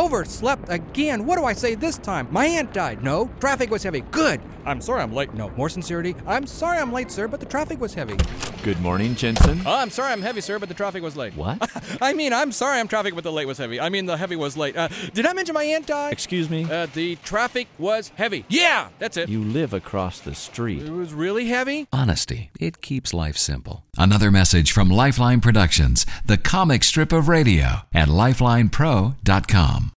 Overslept again. What do I say this time? My aunt died. No. Traffic was heavy. Good. I'm sorry I'm late. No. More sincerity. I'm sorry I'm late, sir, but the traffic was heavy. Good morning, Jensen. Oh, I'm sorry I'm heavy, sir, but the traffic was late. What? I'm sorry I'm traffic, but the late was heavy. The heavy was late. Did I mention my aunt died? Excuse me? The traffic was heavy. Yeah, that's it. You live across the street. It was really heavy? Honesty, it keeps life simple. Another message from Lifeline Productions, the comic strip of radio, at lifelinepro.com.